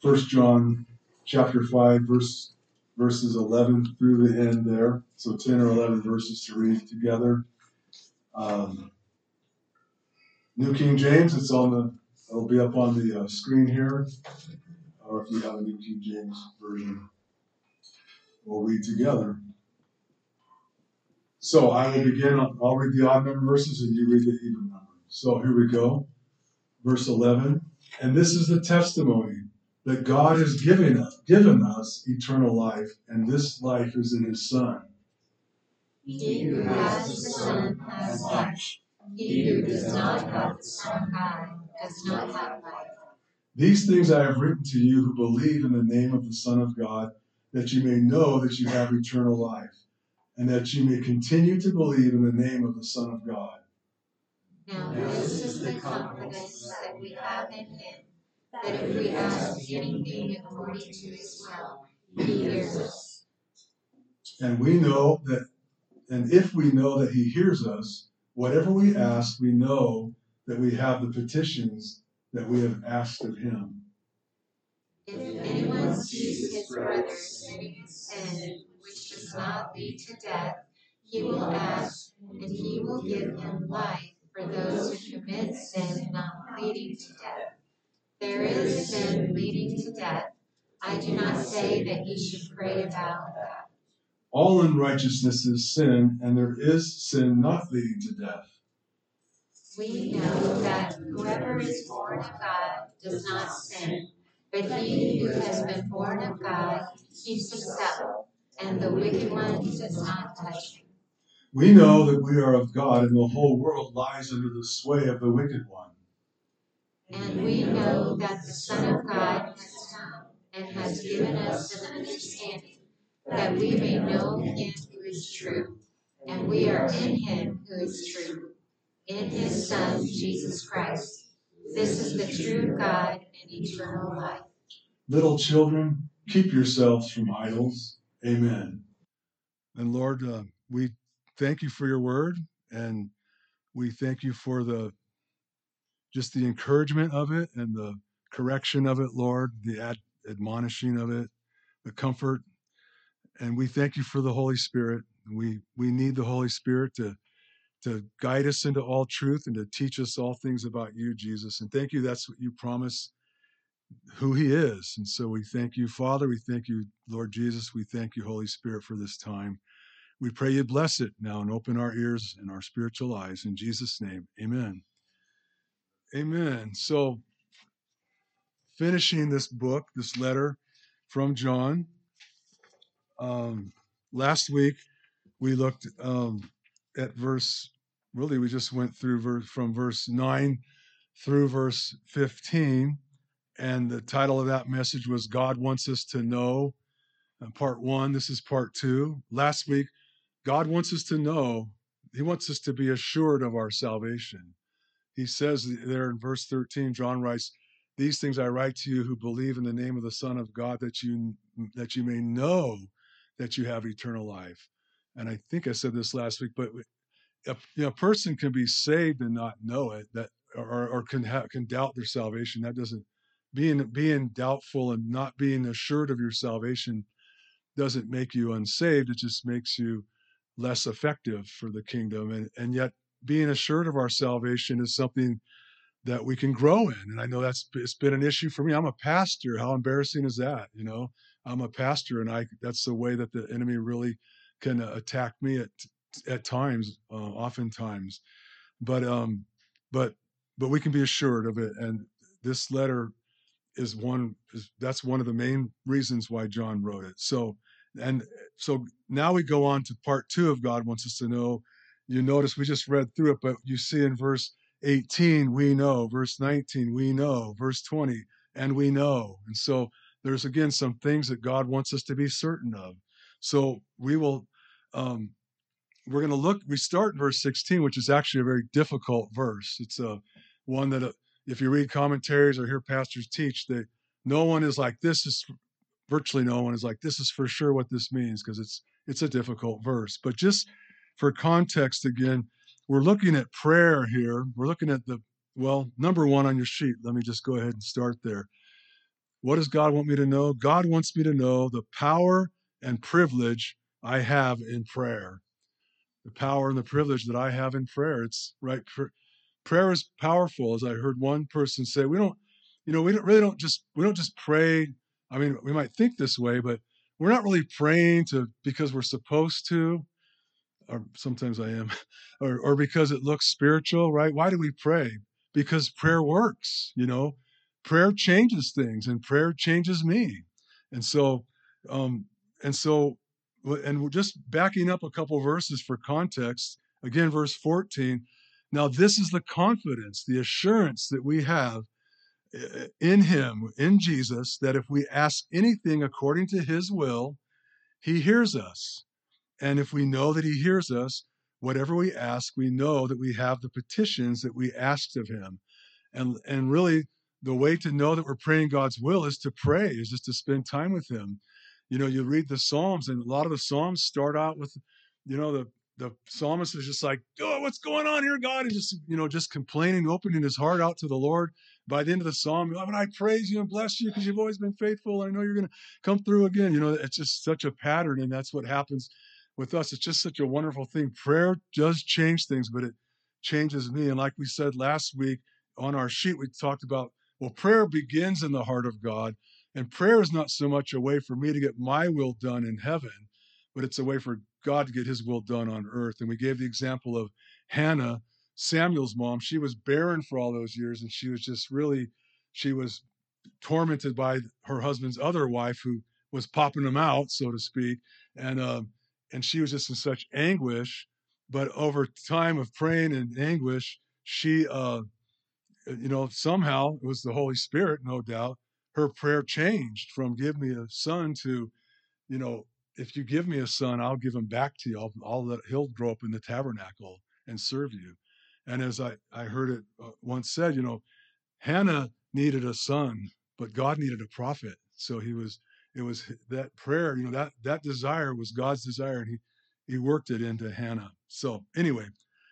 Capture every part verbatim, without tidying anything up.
First John chapter five, verse verses eleven through the end there. So ten or eleven verses to read together. Um, New King James, it's on the, it'll be up on the uh, screen here. Or if you have a New King James version, we'll read together. So I will begin, I'll read the odd number verses and you read the even number. So here we go. Verse eleven. And this is the testimony that God has given us, given us eternal life, and this life is in his Son. He who has the Son has life. He who does not have the Son of God does not have life. These things I have written to you who believe in the name of the Son of God, that you may know that you have eternal life, and that you may continue to believe in the name of the Son of God. Now this is the confidence that we have in him, that if we ask anything according to his will, he hears us. And we know that, and if we know that he hears us, whatever we ask, we know that we have the petitions that we have asked of him. If anyone sees his brother sinning in sin which does not lead to death, he will ask, and he will give him life for those who commit sin not leading to death. There is sin leading to death. I do not say that he should pray about that. All unrighteousness is sin, and there is sin not leading to death. We know that whoever is born of God does not sin, but he who has been born of God keeps himself, and the wicked one does not touch him. We know that we are of God, and the whole world lies under the sway of the wicked one. And we know that the Son of God has come and has given us an understanding, that we may know him who is true, and we are in him who is true, in his Son, Jesus Christ. This is the true God and eternal life. Little children, keep yourselves from idols. Amen. And Lord, uh, we thank you for your word, and we thank you for the just the encouragement of it and the correction of it, Lord, the ad- admonishing of it, the comfort. And we thank you for the Holy Spirit. We we need the Holy Spirit to to guide us into all truth and to teach us all things about you, Jesus. And thank you, that's what you promise, who he is. And so we thank you, Father. We thank you, Lord Jesus. We thank you, Holy Spirit, for this time. We pray you bless it now and open our ears and our spiritual eyes. In Jesus' name, amen. Amen. So finishing this book, this letter from John, um, last week we looked um, at verse, really we just went through verse, from verse nine through verse fifteen. And the title of that message was God Wants Us to Know. Uh, part one, this is part two. Last week, God wants us to know, he wants us to be assured of our salvation. He says there in verse thirteen, John writes, these things I write to you who believe in the name of the Son of God, that you that you may know that you have eternal life. And I think I said this last week, but a, you know, a person can be saved and not know it, that or, or can ha- can doubt their salvation. That doesn't being being doubtful and not being assured of your salvation doesn't make you unsaved. It just makes you less effective for the kingdom. And and yet being assured of our salvation is something that we can grow in. And I know that's it's been an issue for me. I'm a pastor. How embarrassing is that? You know, I'm a pastor, and I that's the way that the enemy really can attack me at at times, uh, oftentimes. But um, but but we can be assured of it. And this letter is one is that's one of the main reasons why John wrote it. So and so now we go on to part two of God Wants Us to Know. You notice we just read through it, but you see in verse eighteen, we know, verse nineteen, we know, verse twenty, and we know. And so there's again some things that God wants us to be certain of. So we will um we're going to look, we start in verse sixteen, which is actually a very difficult verse. It's a one that, uh, if you read commentaries or hear pastors teach, that no one is like, this is, virtually no one is like, this is for sure what this means, because it's it's a difficult verse. But just for context, again, we're looking at prayer here. We're looking at the, well, number one on your sheet. Let me just go ahead and start there. What does God want me to know? God wants me to know the power and privilege I have in prayer. The power and the privilege that I have in prayer. It's right. Prayer is powerful, as I heard one person say. We don't, you know, we don't really don't just we don't just pray. I mean, we might think this way, but we're not really praying to because we're supposed to, or sometimes I am, or or because it looks spiritual, right? Why do we pray? Because prayer works, you know. Prayer changes things, and prayer changes me. And so, um, and so, and we're just backing up a couple verses for context. Again, verse fourteen. Now, this is the confidence, the assurance that we have uh, in Him, in Jesus, that if we ask anything according to His will, He hears us. And if we know that He hears us, whatever we ask, we know that we have the petitions that we asked of Him. And and really, the way to know that we're praying God's will is to pray, is just to spend time with Him. You know, you read the Psalms, and a lot of the Psalms start out with, you know, the the psalmist is just like, oh, what's going on here, God? And just, you know, just complaining, opening his heart out to the Lord. By the end of the psalm, oh, and I praise you and bless you because you've always been faithful. I know you're going to come through again. You know, it's just such a pattern, and that's what happens with us. It's just such a wonderful thing. Prayer does change things, but it changes me. And like we said last week on our sheet, we talked about, well, prayer begins in the heart of God. And prayer is not so much a way for me to get my will done in heaven, but it's a way for God to get His will done on earth. And we gave the example of Hannah, Samuel's mom. She was barren for all those years, and she was just really, she was tormented by her husband's other wife who was popping them out, so to speak. And, um, and she was just in such anguish. But over time of praying and anguish, she, uh, you know, somehow it was the Holy Spirit, no doubt. Her prayer changed from "give me a son" to, you know, if you give me a son, I'll give him back to you. I'll, I'll let he'll grow up in the tabernacle and serve you. And as I I heard it uh, once said, you know, Hannah needed a son, but God needed a prophet. So he was, it was that prayer, you know, that that desire was God's desire, and he he worked it into Hannah. So anyway,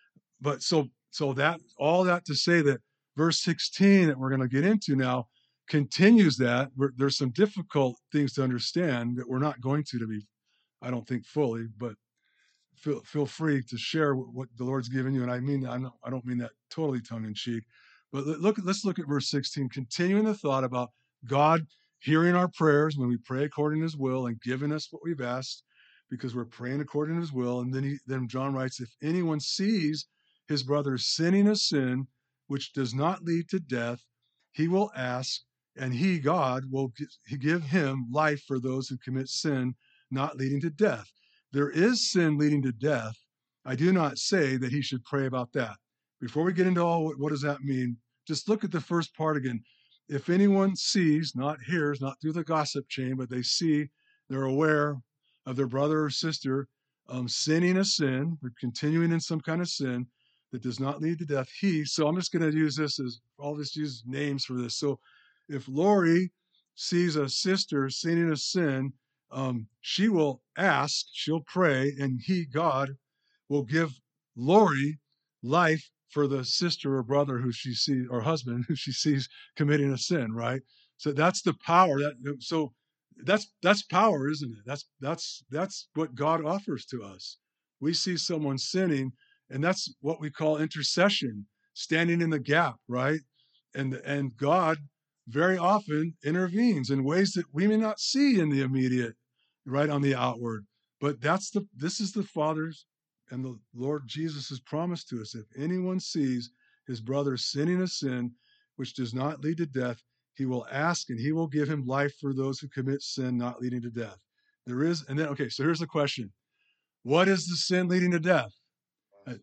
but so so that all that to say that verse sixteen that we're going to get into now continues that. We're, there's some difficult things to understand that we're not going to to be, I don't think, fully, but feel feel free to share what, what the Lord's given you. And I mean, I don't, I don't mean that totally tongue in cheek, but look, let's look at verse sixteen, continuing the thought about God hearing our prayers when we pray according to His will and giving us what we've asked, because we're praying according to His will. And then he, then John writes, if anyone sees his brother sinning a sin which does not lead to death, he will ask, and He, God, will give him life for those who commit sin not leading to death. There is sin leading to death. I do not say that he should pray about that. Before we get into all what, what does that mean, just look at the first part again. If anyone sees, not hears, not through the gossip chain, but they see, they're aware of their brother or sister um, sinning a sin, they're continuing in some kind of sin that does not lead to death. He, so I'm just going to use this as, I'll just use names for this. So if Lori sees a sister sinning a sin, um, she will ask, she'll pray, and He, God, will give Lori life for the sister or brother who she sees, or husband who she sees committing a sin, right? So that's the power. That so that's that's power, isn't it? That's that's that's what God offers to us. We see someone sinning, and that's what we call intercession, standing in the gap, right? And and God very often intervenes in ways that we may not see in the immediate, right, on the outward. But that's the this is the Father's and the Lord Jesus' promise to us. If anyone sees his brother sinning a sin which does not lead to death, he will ask, and He will give him life for those who commit sin not leading to death. There is, and then okay, so here's the question: what is the sin leading to death? Uh,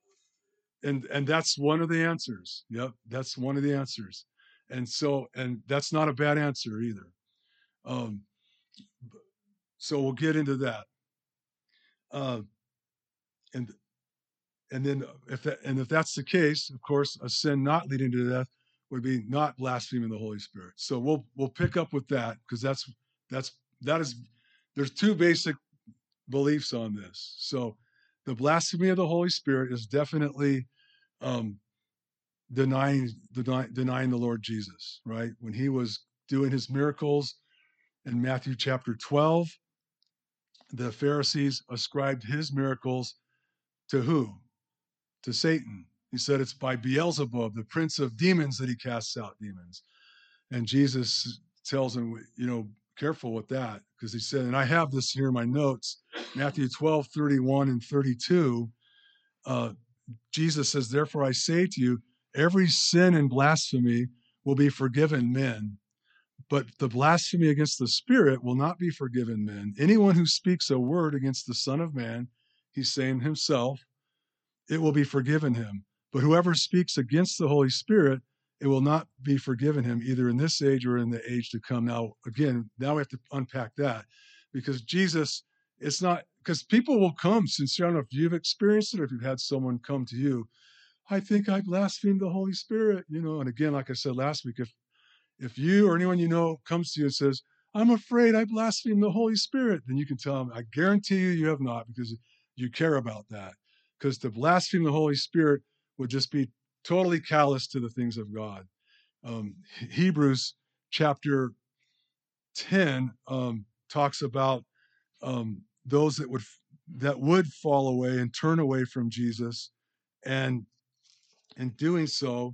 And and that's one of the answers. Yep, that's one of the answers. And so, and that's not a bad answer either. Um, so we'll get into that. Uh, and and then if that and if that's the case, of course, a sin not leading to death would be not blaspheming the Holy Spirit. So we'll we'll pick up with that, because that's that's that is there's two basic beliefs on this. So the blasphemy of the Holy Spirit is definitely um, denying, denying denying the Lord Jesus, right? When He was doing his miracles in Matthew chapter twelve, the Pharisees ascribed his miracles to who? To Satan. He said it's by Beelzebub, the prince of demons, that he casts out demons. And Jesus tells him, you know, careful with that, because he said, and I have this here in my notes, Matthew twelve, thirty-one and thirty-two, uh, Jesus says, therefore I say to you, every sin and blasphemy will be forgiven men, but the blasphemy against the Spirit will not be forgiven men. Anyone who speaks a word against the Son of Man, he's saying himself, it will be forgiven him. But whoever speaks against the Holy Spirit, it will not be forgiven him, either in this age or in the age to come. Now, again, now we have to unpack that, because Jesus, it's not, because people will come, since I don't know if you've experienced it or if you've had someone come to you, I think I blasphemed the Holy Spirit, you know, and again, like I said last week, if if you or anyone you know comes to you and says, I'm afraid I blasphemed the Holy Spirit, then you can tell them, I guarantee you, you have not, because you care about that. Because to blaspheme the Holy Spirit would just be totally callous to the things of God. Um, Hebrews chapter ten um, talks about um, those that would that would fall away and turn away from Jesus, and in doing so,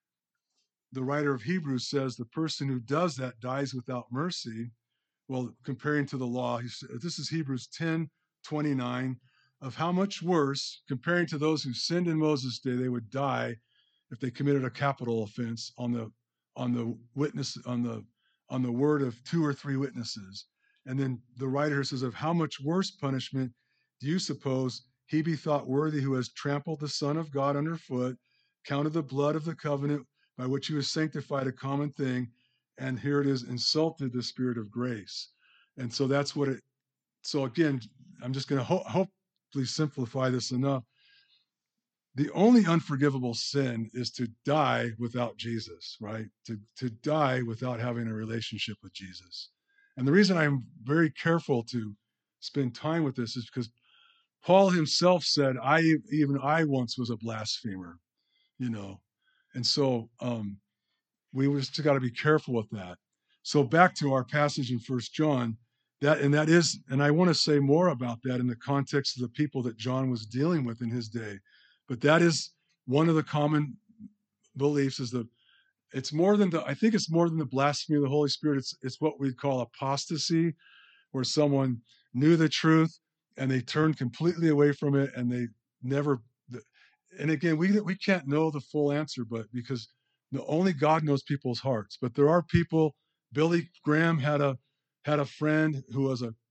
the writer of Hebrews says the person who does that dies without mercy. Well, comparing to the law, he said, this is Hebrews ten twenty-nine, of how much worse, comparing to those who sinned in Moses' day, they would die if they committed a capital offense on the on the witness on the on the word of two or three witnesses. And then the writer says, of how much worse punishment do you suppose he be thought worthy who has trampled the Son of God underfoot, counted the blood of the covenant by which he was sanctified a common thing, and here it is, insulted the Spirit of grace. And so that's what it, so again, I'm just going to ho- hopefully simplify this enough. The only unforgivable sin is to die without Jesus, right? To, to die without having a relationship with Jesus. And the reason I'm very careful to spend time with this is because Paul himself said, I, even I once was a blasphemer, you know? And so, um, we just got to be careful with that. So back to our passage in First John, that and that is, and I want to say more about that in the context of the people that John was dealing with in his day. But that is one of the common beliefs, is the it's more than the I think it's more than the blasphemy of the Holy Spirit. It's it's what we call apostasy, where someone knew the truth and they turned completely away from it, and they never. And again, we we can't know the full answer, but because the, only God knows people's hearts. But there are people. Billy Graham had a had a friend who was a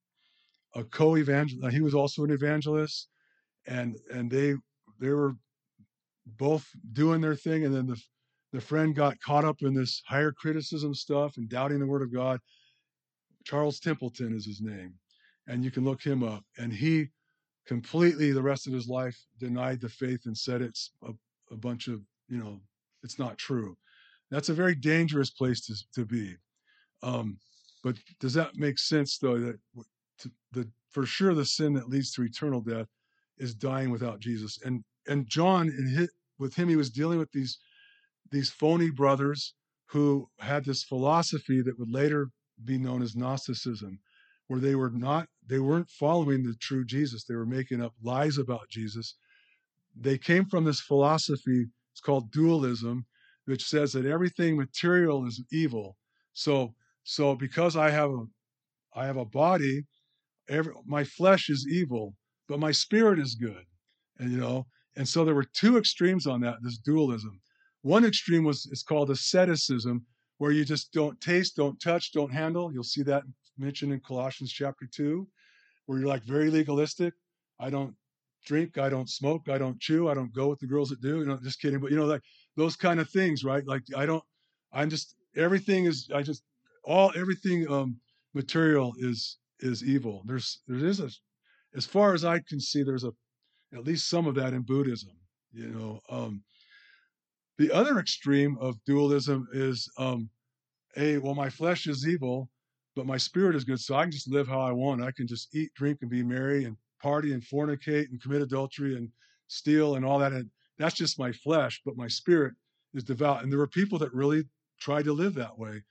a co-evangelist. He was also an evangelist, and and they they were both doing their thing, and then the the friend got caught up in this higher criticism stuff and doubting the Word of God. Charles Templeton is his name, and you can look him up. And he completely, the rest of his life, denied the faith and said it's a, a bunch of, you know, it's not true. That's a very dangerous place to, to be. Um, but does that make sense, though, that to, the for sure the sin that leads to eternal death is dying without Jesus? And and John, in his, with him, he was dealing with these these phony brothers who had this philosophy that would later be known as Gnosticism, where they were not, they weren't following the true Jesus. They were making up lies about Jesus. They came from this philosophy, it's called dualism, which says that everything material is evil. So, so because I have a, I have a body, every, my flesh is evil, but my spirit is good. And, you know, and so there were two extremes on that, this dualism. One extreme was, it's called asceticism, where you just don't taste, don't touch, don't handle. You'll see that mentioned in Colossians chapter two, where you're like very legalistic. I don't drink, I don't smoke, I don't chew, I don't go with the girls that do. You know, just kidding, but you know, like those kind of things, right? Like I don't, I'm just, everything is, I just, all, everything um, material is is evil. There's, there is a, as far as I can see, there's a, at least some of that in Buddhism, you know. Um, the other extreme of dualism is, um, hey, well, my flesh is evil, but my spirit is good, so I can just live how I want. I can just eat, drink, and be merry, and party, and fornicate, and commit adultery, and steal, and all that. And that's just my flesh, but my spirit is devout. And there were people that really tried to live that way.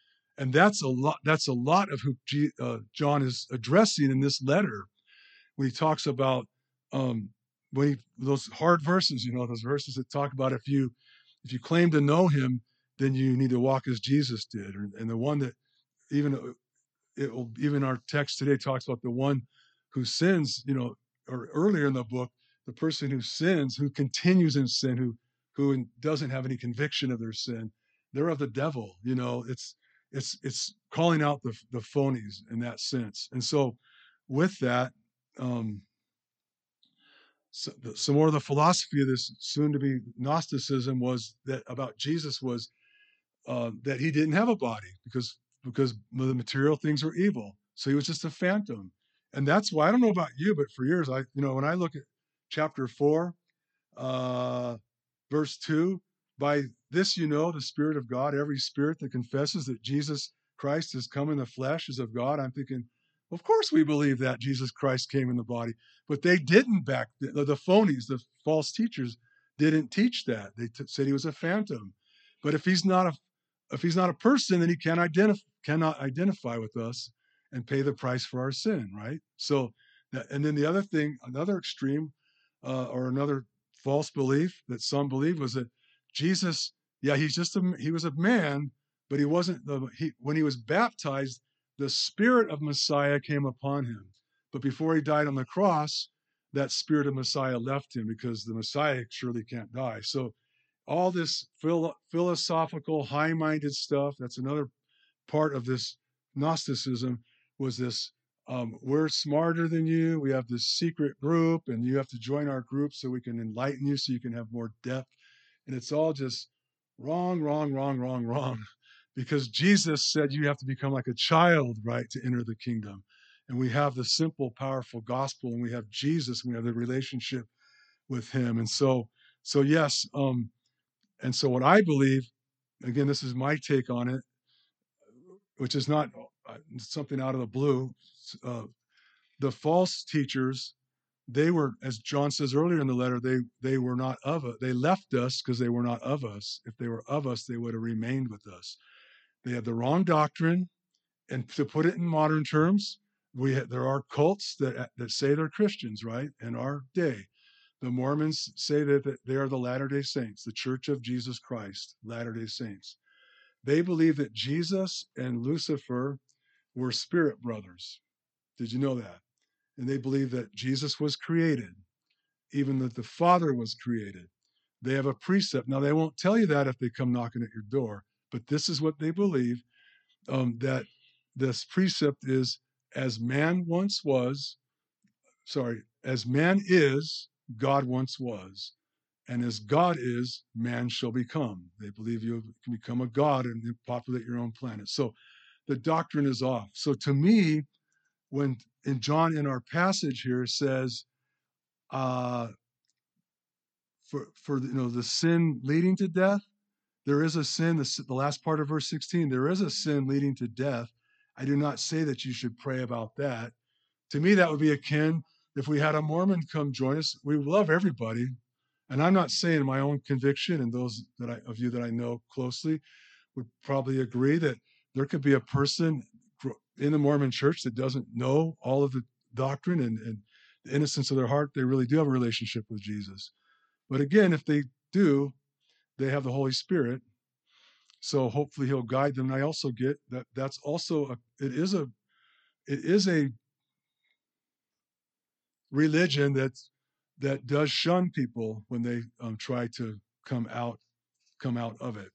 And that's a lot, that's a lot of who G, uh, John is addressing in this letter when he talks about um, when he, those hard verses, you know, those verses that talk about if you if you claim to know him, then you need to walk as Jesus did. Or, and the one that even uh, it will, even our text today talks about the one who sins, you know, or earlier in the book, the person who sins, who continues in sin, who who doesn't have any conviction of their sin, they're of the devil. You know, it's it's it's calling out the the phonies in that sense. And so, with that, um, so, some more of the philosophy of this soon-to-be Gnosticism was that about Jesus was uh, that he didn't have a body because because the material things are evil. So he was just a phantom, and that's why I don't know about you, but for years I, you know, when I look at chapter four, uh, verse two, by this you know the Spirit of God. Every spirit that confesses that Jesus Christ has come in the flesh is of God. I'm thinking, well, of course we believe that Jesus Christ came in the body, but they didn't back the, the phonies, the false teachers didn't teach that. They t- said he was a phantom. But if he's not a if he's not a person, then he can identify cannot identify with us and pay the price for our sin, right? So, that, and then the other thing, another extreme uh, or another false belief that some believe was that Jesus, yeah, he's just a he was a man, but he wasn't the he when he was baptized, the spirit of Messiah came upon him. But before he died on the cross, that spirit of Messiah left him because the Messiah surely can't die. So all this philo- philosophical, high-minded stuff, that's another part of this Gnosticism, was this um, we're smarter than you. We have this secret group, and you have to join our group so we can enlighten you, so you can have more depth. And it's all just wrong, wrong, wrong, wrong, wrong. Because Jesus said you have to become like a child, right, to enter the kingdom. And we have the simple, powerful gospel, and we have Jesus, and we have the relationship with him. And so, so yes, um, and so what I believe, again, this is my take on it, which is not uh, something out of the blue. Uh, the false teachers, they were, as John says earlier in the letter, they they were not of us. They left us because they were not of us. If they were of us, they would have remained with us. They had the wrong doctrine, and to put it in modern terms, we ha- there are cults that that say they're Christians, right? In our day, the Mormons say that, that they are the Latter-day Saints, the Church of Jesus Christ, Latter-day Saints. They believe that Jesus and Lucifer were spirit brothers. Did you know that? And they believe that Jesus was created, even that the Father was created. They have a precept. Now, they won't tell you that if they come knocking at your door, but this is what they believe, um, that this precept is as man once was, sorry, as man is, God once was. And as God is, man shall become. They believe you can become a God and populate your own planet. So the doctrine is off. So to me, when in John in our passage here says, uh, for for you know the sin leading to death, there is a sin. The, the last part of verse sixteen, there is a sin leading to death. I do not say that you should pray about that. To me, that would be akin if we had a Mormon come join us. We love everybody, and I'm not saying my own conviction, and those that I, of you that I know closely would probably agree that there could be a person in the Mormon church that doesn't know all of the doctrine and, and the innocence of their heart. They really do have a relationship with Jesus. But again, if they do, they have the Holy Spirit. So hopefully he'll guide them. And I also get that that's also a, it is a it is a religion that that does shun people when they um, try to come out come out of it.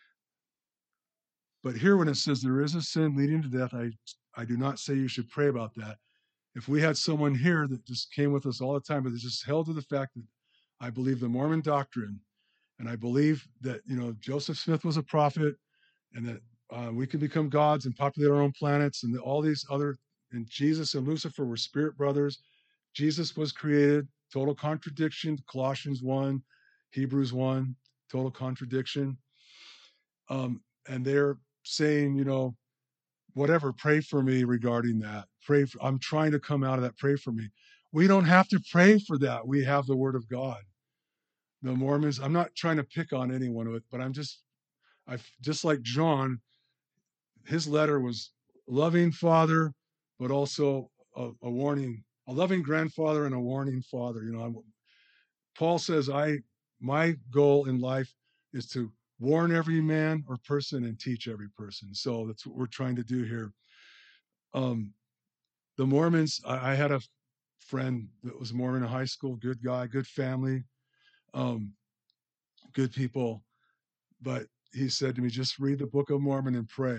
But here, when it says there is a sin leading to death, I I do not say you should pray about that. If we had someone here that just came with us all the time, but just held to the fact that I believe the Mormon doctrine, and I believe that you know Joseph Smith was a prophet, and that uh, we can become gods and populate our own planets, and all these other, and Jesus and Lucifer were spirit brothers. Jesus was created, total contradiction. Colossians one, Hebrews one, total contradiction. Um, and they're saying, you know, whatever, pray for me regarding that. Pray for, I'm trying to come out of that. Pray for me. We don't have to pray for that. We have the word of God. The Mormons, I'm not trying to pick on anyone, but I'm just, I just like John, his letter was loving father, but also a, a warning, a loving grandfather and a warning father. You know, I'm, Paul says, I my goal in life is to warn every man or person and teach every person. So that's what we're trying to do here. Um, the Mormons, I, I had a friend that was Mormon in high school, good guy, good family, um, good people. But he said to me, just read the Book of Mormon and pray.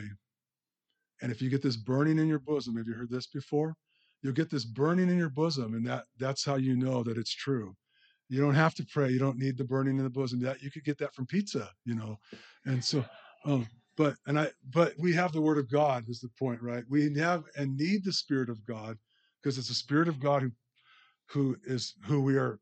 And if you get this burning in your bosom, have you heard this before? You'll get this burning in your bosom, and that that's how you know that it's true. You don't have to pray. You don't need the burning in the bosom. That you could get that from pizza, you know. And so, um, but and I, but we have the Word of God is the point, right? We have and need the Spirit of God because it's the Spirit of God who who is who we are,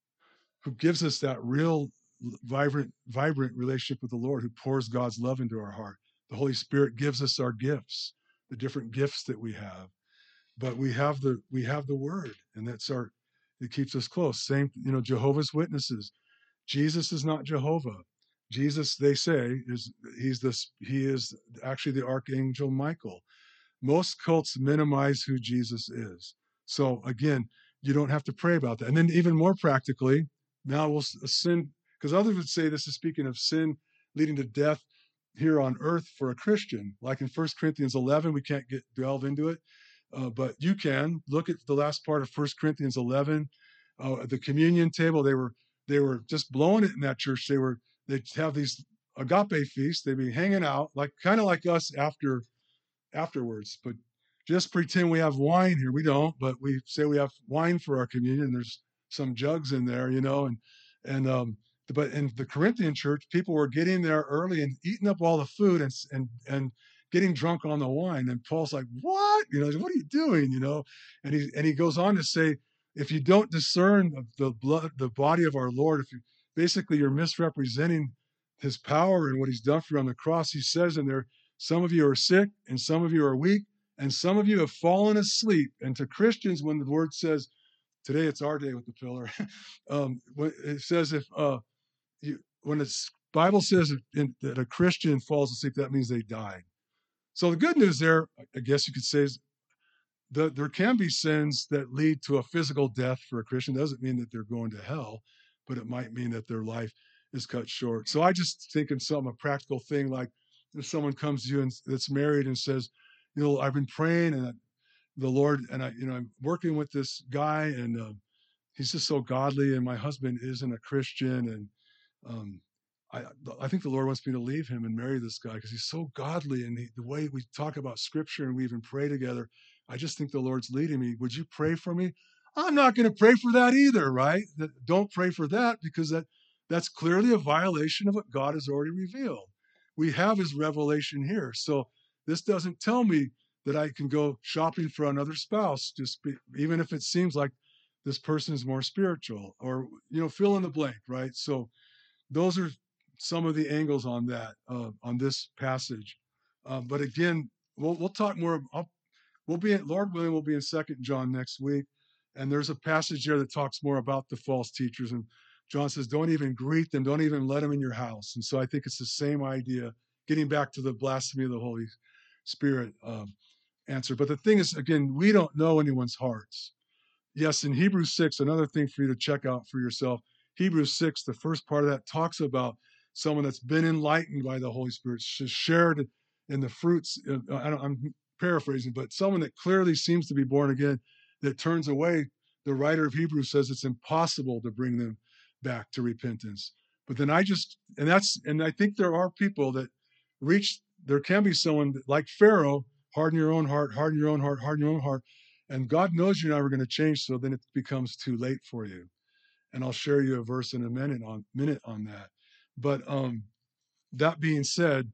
who gives us that real vibrant, vibrant relationship with the Lord, who pours God's love into our heart. The Holy Spirit gives us our gifts, the different gifts that we have. But we have the we have the Word, and that's our it keeps us close. Same, you know, Jehovah's Witnesses. Jesus is not Jehovah. Jesus, they say, is he's this he is actually the Archangel Michael. Most cults minimize who Jesus is. So again, you don't have to pray about that. And then even more practically, now we'll sin, because others would say this is speaking of sin leading to death here on earth for a Christian. Like in First Corinthians eleven, we can't get delve into it, uh, but you can look at the last part of First Corinthians eleven. Uh, the communion table, they were they were just blowing it in that church. They were they'd have these agape feasts. They'd be hanging out like kind of like us after afterwards. But just pretend we have wine here. We don't, but we say we have wine for our communion. There's some jugs in there, you know, and and um, but in the Corinthian church, people were getting there early and eating up all the food and and and getting drunk on the wine. And Paul's like, "What? You know, what are you doing? You know?" And he and he goes on to say, if you don't discern the blood, the body of our Lord, if you basically you're misrepresenting his power and what he's done for you on the cross. He says in there, some of you are sick and some of you are weak and some of you have fallen asleep. And to Christians, when the word says, today it's our day with the pillar, um, it says if uh, you, when the Bible says in, that a Christian falls asleep, that means they died. So the good news there, I guess you could say, is that there can be sins that lead to a physical death for a Christian. It doesn't mean that they're going to hell, but it might mean that their life is cut short. So I just think in some a practical thing, like if someone comes to you and that's married and says, you know, I've been praying and the Lord, and I, you know, I'm working with this guy and uh, he's just so godly, and my husband isn't a Christian, and um, I, I think the Lord wants me to leave him and marry this guy because he's so godly, and he, the way we talk about Scripture and we even pray together, I just think the Lord's leading me. Would you pray for me? I'm not going to pray for that either, right? Don't pray for that because that that's clearly a violation of what God has already revealed. We have His revelation here, so this doesn't tell me that I can go shopping for another spouse, just be, even if it seems like this person is more spiritual, or you know, fill in the blank, right? So those are some of the angles on that, uh, on this passage. Uh, but again, we'll we'll talk more. I'll, we'll be in, Lord willing, we'll be in Second John next week, and there's a passage there that talks more about the false teachers. And John says, don't even greet them, don't even let them in your house. And so I think it's the same idea. Getting back to the blasphemy of the Holy Spirit um, answer. But the thing is, again, we don't know anyone's hearts. Yes, in Hebrews six, another thing for you to check out for yourself. Hebrews six, the first part of that talks about someone that's been enlightened by the Holy Spirit, shared in the fruits. I don't, I'm paraphrasing, but someone that clearly seems to be born again, that turns away. The writer of Hebrews says it's impossible to bring them back to repentance. But then I just, and that's, and I think there are people that reach, there can be someone that, like Pharaoh, harden your own heart, harden your own heart, harden your own heart. And God knows you're never going to change, so then it becomes too late for you. And I'll share you a verse in a minute on minute on that. But um, that being said,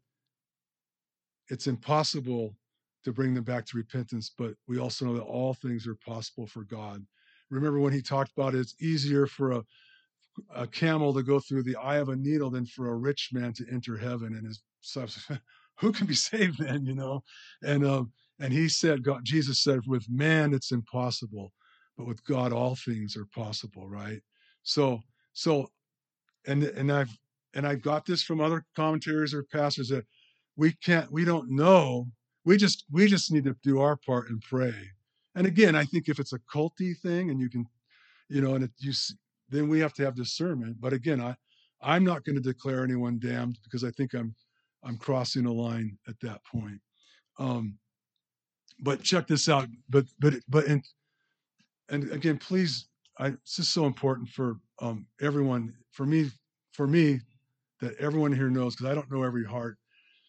it's impossible to bring them back to repentance, but we also know that all things are possible for God. Remember when he talked about it's easier for a, a camel to go through the eye of a needle than for a rich man to enter heaven. And his substance, who can be saved then, you know? And um, and he said, God, Jesus said, with man it's impossible, but with God all things are possible, right? So so and and I've and I've got this from other commentaries or pastors that we can't we don't know we just we just need to do our part and pray. And again, I think if it's a culty thing and you can, you know, and it, you then we have to have discernment. But again, I I'm not going to declare anyone damned because I think I'm I'm crossing a line at that point. Um, but check this out. But but but and and again, please, I, it's just so important for um, everyone, for me, for me, that everyone here knows, because I don't know every heart.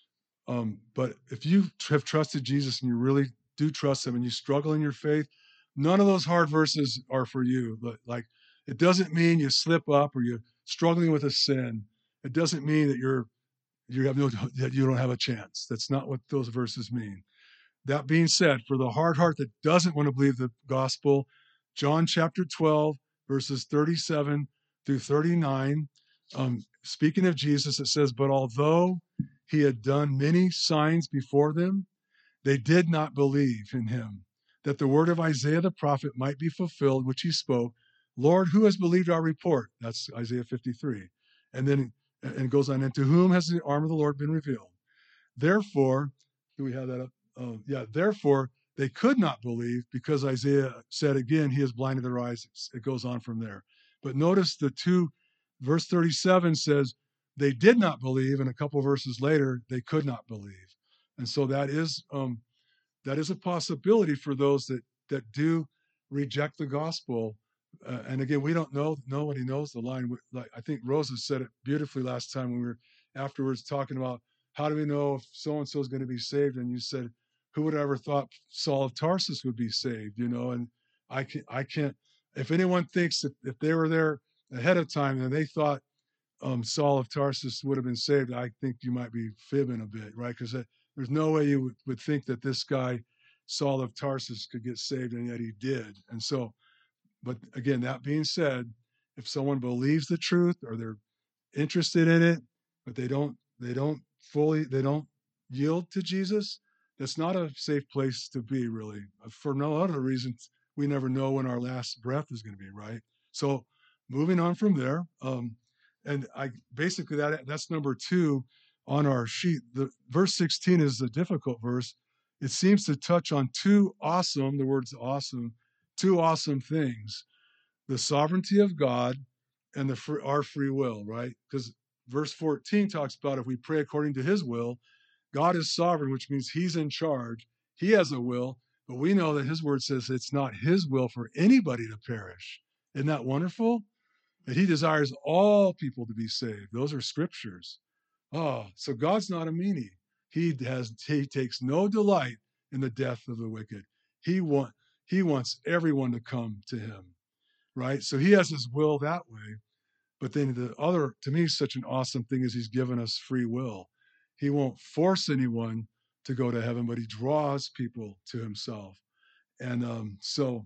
Um, but if you have trusted Jesus and you really do trust him and you struggle in your faith, none of those hard verses are for you. But like, it doesn't mean you slip up or you're struggling with a sin. It doesn't mean that you're you have no that you don't have a chance. That's not what those verses mean. That being said, for the hard heart that doesn't want to believe the gospel, John chapter twelve, verses thirty-seven through thirty-nine, um, speaking of Jesus, it says, "But although he had done many signs before them, they did not believe in him, that the word of Isaiah the prophet might be fulfilled, which he spoke, Lord, who has believed our report?" That's Isaiah fifty-three. And then and it goes on, "And to whom has the arm of the Lord been revealed? Therefore," do we have that up? Oh, yeah. "Therefore, they could not believe because Isaiah said again, he has blinded their eyes." It goes on from there. But notice the two, verse thirty-seven says, they did not believe, and a couple verses later, they could not believe. And so that is um, that is a possibility for those that that do reject the gospel. Uh, and again, we don't know. Nobody knows the line. Like I think Rosa said it beautifully last time when we were afterwards talking about how do we know if so and so is going to be saved. And you said, who would have ever thought Saul of Tarsus would be saved? You know, and I can I can't. If anyone thinks that if they were there ahead of time and they thought um, Saul of Tarsus would have been saved, I think you might be fibbing a bit, right? Because there's no way you would, would think that this guy, Saul of Tarsus, could get saved, and yet he did. And so, but again, that being said, if someone believes the truth or they're interested in it, but they don't, they don't fully, they don't yield to Jesus, that's not a safe place to be, really. For no other reason, we never know when our last breath is going to be, right? So, moving on from there, um, and I basically that that's number two on our sheet. The verse sixteen is a difficult verse. It seems to touch on two awesome, the word's awesome, two awesome things: the sovereignty of God and the free, our free will, right? Because verse fourteen talks about if we pray according to his will, God is sovereign, which means he's in charge. He has a will, but we know that his word says it's not his will for anybody to perish. Isn't that wonderful? That he desires all people to be saved. Those are scriptures. Oh, so God's not a meanie. He has he takes no delight in the death of the wicked. He want he wants everyone to come to him, right? So he has his will that way. But then the other, to me, such an awesome thing is he's given us free will. He won't force anyone to go to heaven, but he draws people to himself. And um, so,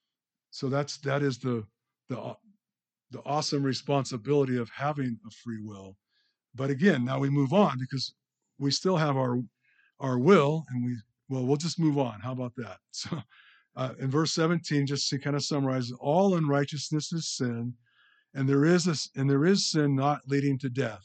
so that's that is the the the awesome responsibility of having a free will. But again, now we move on because we still have our our will, and we well, we'll just move on. How about that? So, uh, in verse seventeen, just to kind of summarize, all unrighteousness is sin, and there is a, and there is sin not leading to death.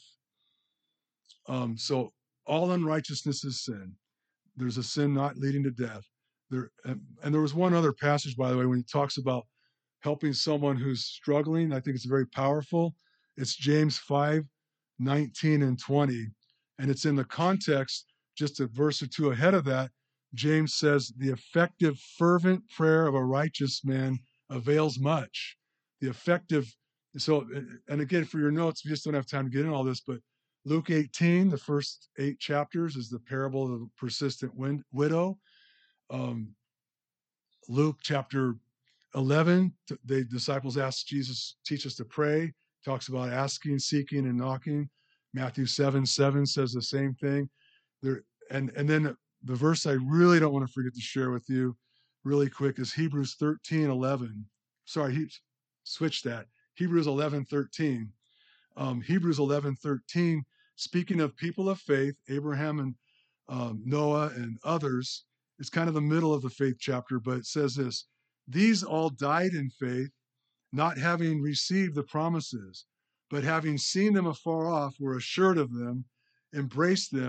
Um, so, all unrighteousness is sin. There's a sin not leading to death. There, and, and there was one other passage, by the way, when he talks about helping someone who's struggling. I think it's very powerful. It's James five, nineteen and twenty. And it's in the context, just a verse or two ahead of that. James says, the effective, fervent prayer of a righteous man avails much. The effective, so, and again, for your notes, we just don't have time to get in all this, but Luke eighteen, the first eight chapters, is the parable of the persistent win- widow. Um, Luke chapter eleven, the disciples asked Jesus, teach us to pray. Talks about asking, seeking, and knocking. Matthew seven, seven says the same thing. There, and, and then the verse I really don't want to forget to share with you really quick is Hebrews thirteen, eleven. Sorry, he switched that. Hebrews eleven, thirteen. Um, Hebrews eleven, thirteen, speaking of people of faith, Abraham and um, Noah and others, it's kind of the middle of the faith chapter, but it says this: these all died in faith, not having received the promises, but having seen them afar off, were assured of them, embraced them,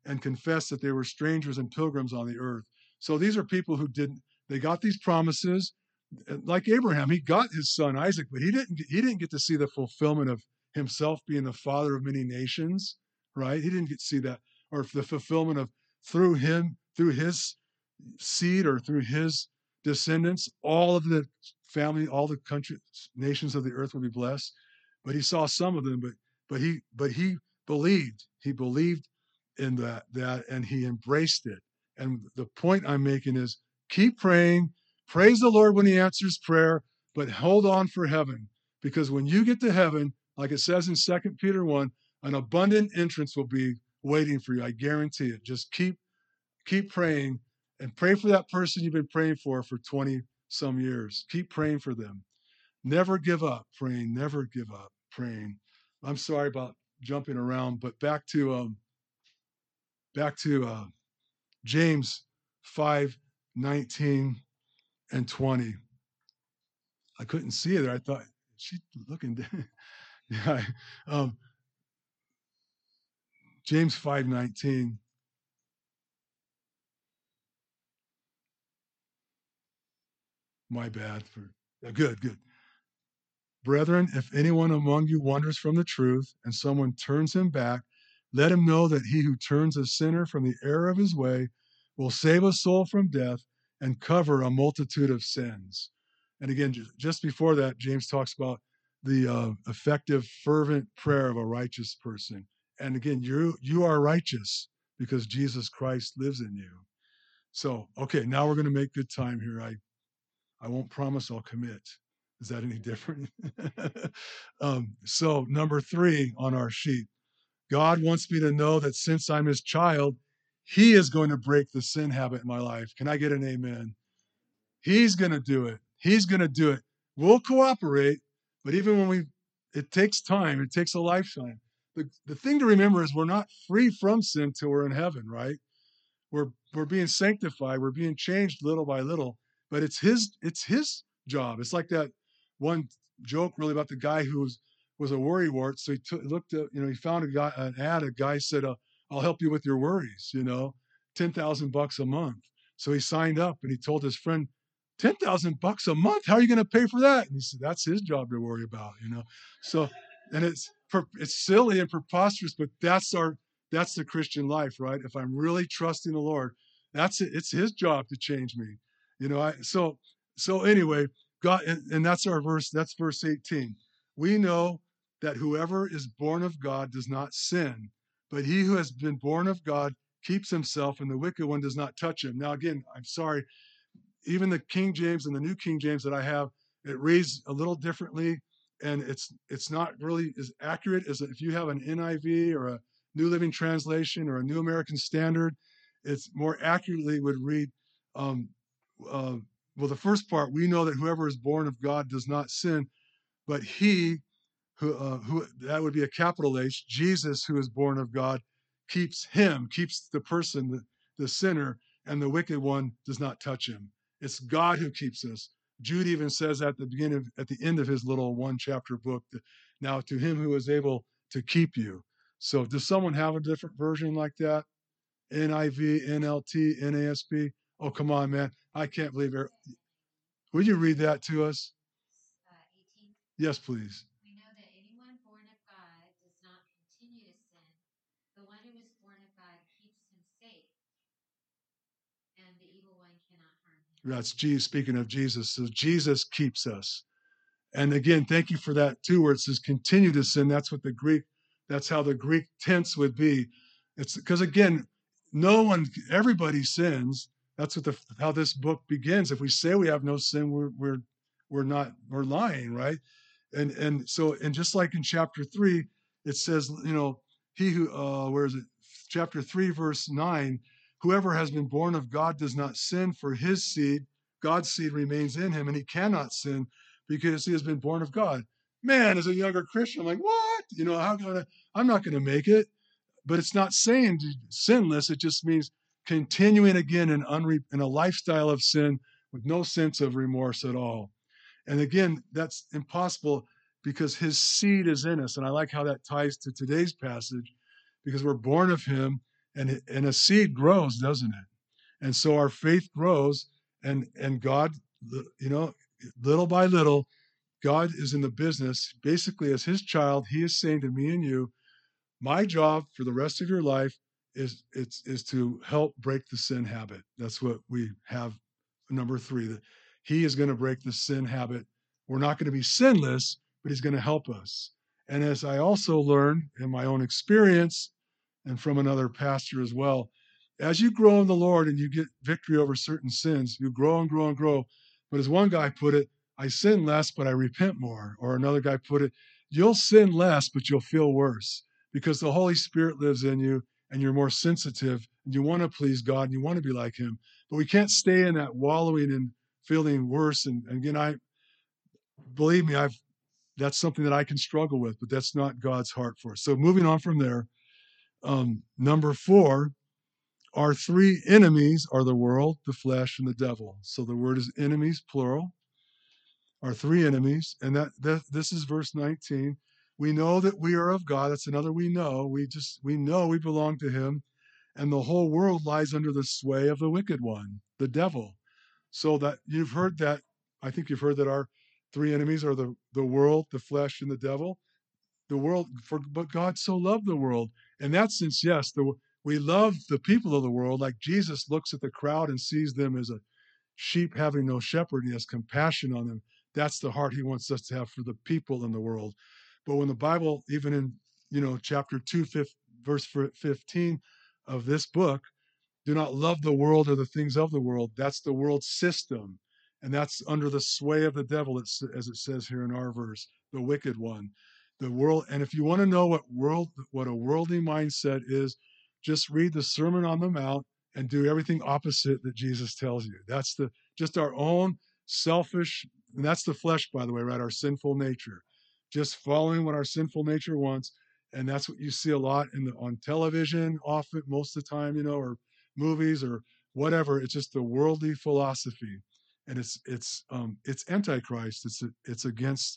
and confessed that they were strangers and pilgrims on the earth. So these are people who didn't, they got these promises. Like Abraham, he got his son Isaac, but he didn't, he didn't get to see the fulfillment of himself being the father of many nations, right? He didn't get to see that, or the fulfillment of through him, through his seed or through his descendants, all of the family, all the countries, nations of the earth will be blessed. But he saw some of them, but but he but he believed. He believed in that that and he embraced it. And the point I'm making is keep praying, praise the Lord when he answers prayer, but hold on for heaven. Because when you get to heaven, like it says in Second Peter one, an abundant entrance will be waiting for you. I guarantee it. Just keep keep praying and pray for that person you've been praying for for twenty some years. Keep praying for them. Never give up praying. Never give up praying. I'm sorry about jumping around, but back to um, back to uh, James five nineteen and twenty. I couldn't see it. I thought she's looking. Yeah, um, James five nineteen. My bad. For uh, good, good. Brethren, if anyone among you wanders from the truth and someone turns him back, let him know that he who turns a sinner from the error of his way will save a soul from death and cover a multitude of sins. And again, just before that, James talks about the uh, effective, fervent prayer of a righteous person. And again, you you are righteous because Jesus Christ lives in you. So, okay, now we're going to make good time here. I I won't promise I'll commit. Is that any different? um, so, number three on our sheet, God wants me to know that since I'm his child, he is going to break the sin habit in my life. Can I get an amen? He's going to do it. He's going to do it. We'll cooperate, but even when we, it takes time, it takes a lifetime. The, the thing to remember is we're not free from sin till we're in heaven, right? We're we're being sanctified, we're being changed little by little, but it's his it's his job. It's like that one joke really about the guy who was was a worrywart. So he took, looked at, you know, he found a guy, an ad, a guy said, uh, I'll help you with your worries, you know, ten thousand bucks a month. So he signed up and he told his friend, ten thousand bucks a month? How are you going to pay for that? And he said, that's his job to worry about, you know? So, and it's, it's silly and preposterous, but that's our, that's the Christian life, right? If I'm really trusting the Lord, that's it. It's his job to change me. You know, I so so anyway, God, and, and that's our verse, that's verse eighteen. We know that whoever is born of God does not sin, but he who has been born of God keeps himself, and the wicked one does not touch him. Now, again, I'm sorry, even the King James and the New King James that I have, it reads a little differently, and it's it's not really as accurate as if you have an N I V or a New Living Translation or a New American Standard. It's more accurately would read, um, uh, well, the first part, we know that whoever is born of God does not sin, but he who, uh, who that would be a capital H, Jesus, who is born of God, keeps him, keeps the person, the, the sinner, and the wicked one does not touch him. It's God who keeps us. Jude even says at the beginning, of, at the end of his little one chapter book, that, now to him who is able to keep you. So does someone have a different version like that? N I V, N L T, N A S B? Oh, come on, man. I can't believe it. Would you read that to us? Uh, eighteen. Yes, please. We know that anyone born of God does not continue to sin. The one who is born of God keeps him safe, and the evil one cannot harm him. That's Jesus, speaking of Jesus. So Jesus keeps us. And again, thank you for that too, where it says continue to sin. That's what the Greek, that's how the Greek tense would be. It's because again, no one, everybody sins. That's what the how this book begins. If we say we have no sin, we're we're we're not, we're lying, right? And and so, and just like in chapter three, it says, you know, he who uh where is it? Chapter three, verse nine, whoever has been born of God does not sin, for his seed, God's seed remains in him, and he cannot sin because he has been born of God. Man, as a younger Christian, I'm like, what? You know, how can I, I'm not going to make it. But it's not saying sinless. It just means continuing again in, unre, in a lifestyle of sin with no sense of remorse at all. And again, that's impossible because his seed is in us. And I like how that ties to today's passage because we're born of him And, it, and a seed grows, doesn't it? And so our faith grows, and, and God, you know, little by little, God is in the business. Basically, as his child, he is saying to me and you, my job for the rest of your life is it's is to help break the sin habit. That's what we have. Number three, that he is going to break the sin habit. We're not going to be sinless, but he's going to help us. And as I also learned in my own experience and from another pastor as well, as you grow in the Lord and you get victory over certain sins, you grow and grow and grow. But as one guy put it, I sin less, but I repent more. Or another guy put it, you'll sin less, but you'll feel worse because the Holy Spirit lives in you and you're more sensitive and you want to please God and you want to be like him. But we can't stay in that wallowing and feeling worse. And, and again, I believe me, I've that's something that I can struggle with, but that's not God's heart for us. So moving on from there, um, number four, our three enemies are the world, the flesh, and the devil. So the word is enemies, plural. Our three enemies, and that, that this is verse nineteen. We know that we are of God. That's another we know. We just we know we belong to him, and the whole world lies under the sway of the wicked one, the devil. So that you've heard that, I think you've heard that our three enemies are the, the world, the flesh, and the devil. The world, for but God so loved the world. In that sense, yes, the, we love the people of the world. Like Jesus looks at the crowd and sees them as a sheep having no shepherd, and he has compassion on them. That's the heart he wants us to have for the people in the world. But when the Bible, even in, you know, chapter two, fifth, verse fifteen of this book, do not love the world or the things of the world. That's the world system. And that's under the sway of the devil, as it says here in our verse, the wicked one. The world, and if you want to know what world, what a worldly mindset is, just read the Sermon on the Mount and do everything opposite that Jesus tells you. That's the just our own selfish, and that's the flesh, by the way, right? Our sinful nature. Just following what our sinful nature wants. And that's what you see a lot in the on television, often most of the time, you know, or movies or whatever. It's just the worldly philosophy, and it's it's um, it's antichrist. It's it's against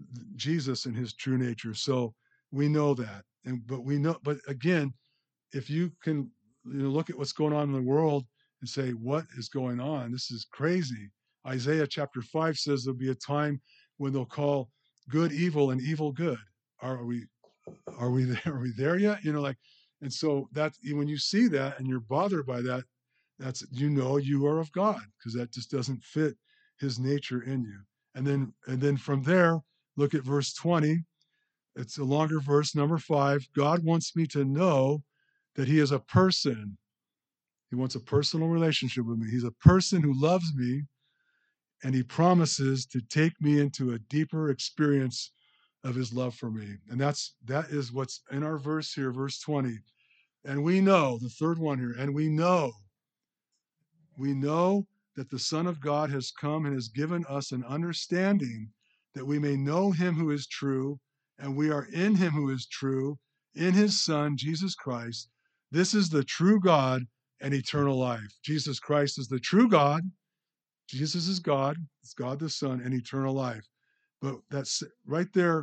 Jesus and his true nature. So we know that, and but we know, but again, if you can, you know, look at what's going on in the world and say, what is going on? This is crazy. Isaiah chapter five says there'll be a time when they'll call good evil and evil good. Are we are we there? Are we there yet? You know, like, and so that when you see that and you're bothered by that, that's, you know, you are of God, because that just doesn't fit his nature in you. And then and then from there, look at verse twenty. It's a longer verse, number five. God wants me to know that he is a person. He wants a personal relationship with me. He's a person who loves me, and he promises to take me into a deeper experience of his love for me. And that's that is what's in our verse here, verse twenty. And we know, the third one here, and we know, we know that the Son of God has come and has given us an understanding that we may know him who is true, and we are in him who is true, in his Son, Jesus Christ. This is the true God and eternal life. Jesus Christ is the true God. Jesus is God. It's God the Son and eternal life. But that's right there.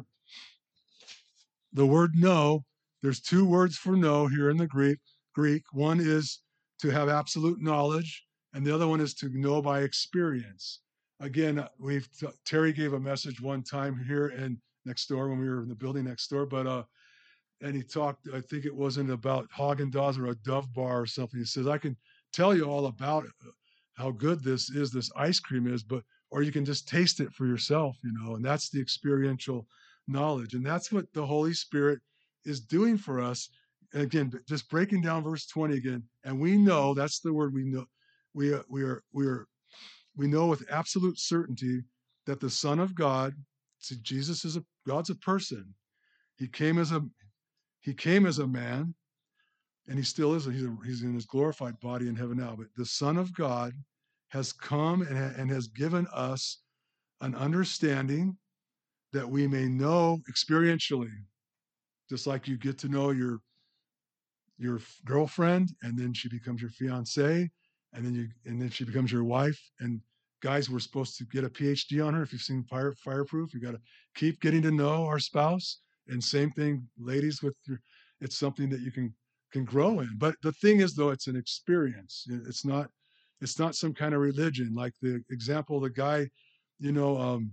The word know, there's two words for know here in the Greek. Greek. One is to have absolute knowledge, and the other one is to know by experience. Again, we've Terry gave a message one time here and next door when we were in the building next door, but uh, and he talked, I think it wasn't about Haagen-Dazs or a Dove bar or something. He says, I can tell you all about it, how good this is, this ice cream is, but, or you can just taste it for yourself, you know, and that's the experiential knowledge. And that's what the Holy Spirit is doing for us. And again, just breaking down verse twenty again. And we know, that's the word we know, we, uh, we are, we are, we know with absolute certainty that the Son of God, see, Jesus is a, God's a person. He came as a, he came as a man, and he still is. He's, a, he's in his glorified body in heaven now. But the Son of God has come and, ha- and has given us an understanding that we may know experientially, just like you get to know your your girlfriend, and then she becomes your fiance, and then you and then she becomes your wife. And guys, we're supposed to get a P H D on her. If you've seen Fire Fireproof, you got to keep getting to know our spouse. And same thing, ladies, with your, it's something that you can can grow in. But the thing is, though, it's an experience. It's not it's not some kind of religion. Like the example, the guy, you know, um,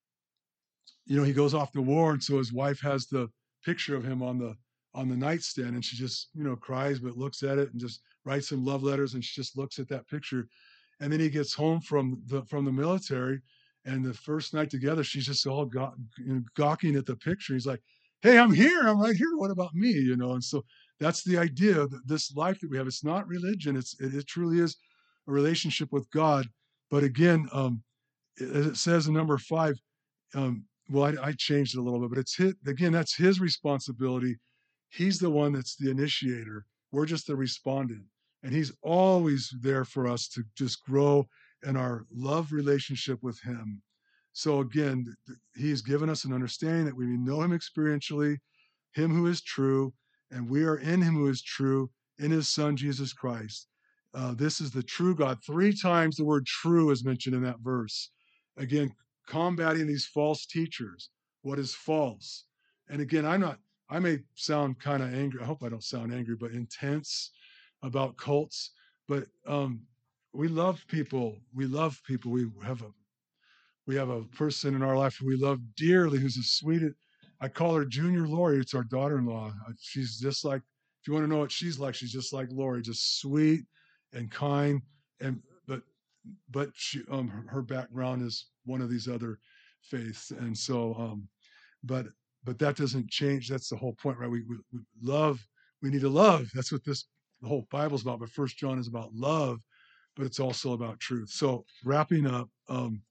you know, he goes off to war, and so his wife has the picture of him on the on the nightstand, and she just, you know, cries but looks at it and just writes him love letters, and she just looks at that picture. And then he gets home from the from the military, and the first night together, she's just all gaw- you know, gawking at the picture. He's like, "Hey, I'm here. I'm right here. What about me?" You know. And so that's the idea that this life that we have. It's not religion. It's it, it truly is a relationship with God. But again, um, as it says in number five, um, well, I, I changed it a little bit, but it's his, again, that's his responsibility. He's the one that's the initiator. We're just the respondent. And he's always there for us to just grow in our love relationship with him. So again, he's given us an understanding that we know him experientially, him who is true, and we are in him who is true, in his son, Jesus Christ. Uh, this is the true God. Three times the word true is mentioned in that verse. Again, combating these false teachers. What is false? And again, I'm not, I may sound kind of angry. I hope I don't sound angry, but intense about cults. But um, we love people. We love people. We have a we have a person in our life who we love dearly, who's a sweet. I call her Junior Lori. It's our daughter-in-law. She's just like, if you want to know what she's like, she's just like Lori, just sweet and kind. And but but she um her, her background is one of these other faiths, and so um but but that doesn't change. That's the whole point, right? We, we, we love. We need to love. That's what this the whole Bible's about. But First John is about love, but it's also about truth. So wrapping up. um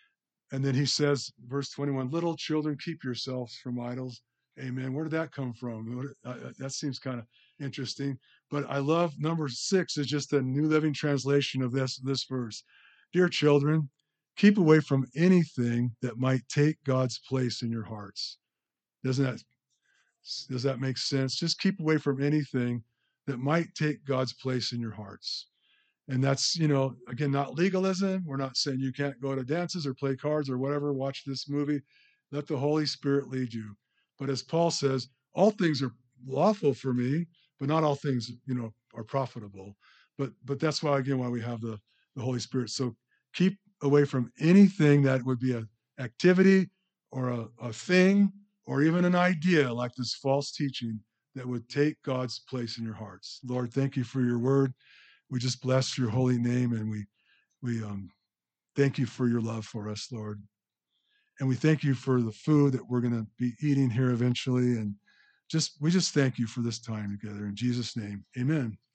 and then he says, verse twenty-one, little children, keep yourselves from idols. Amen. Where did that come from? Uh, uh, That seems kind of interesting. But I love number six is just a New Living Translation of this, this verse. Dear children, keep away from anything that might take God's place in your hearts. Doesn't that, does that make sense? Just keep away from anything that might take God's place in your hearts. And that's, you know, again, not legalism. We're not saying you can't go to dances or play cards or whatever, watch this movie. Let the Holy Spirit lead you. But as Paul says, all things are lawful for me, but not all things, you know, are profitable. But but that's why, again, why we have the, the Holy Spirit. So keep away from anything that would be an activity or a, a thing or even an idea like this false teaching that would take God's place in your hearts. Lord, thank you for your word. We just bless your holy name, and we we um, thank you for your love for us, Lord. And we thank you for the food that we're going to be eating here eventually. And just we just thank you for this time together. In Jesus' name, amen.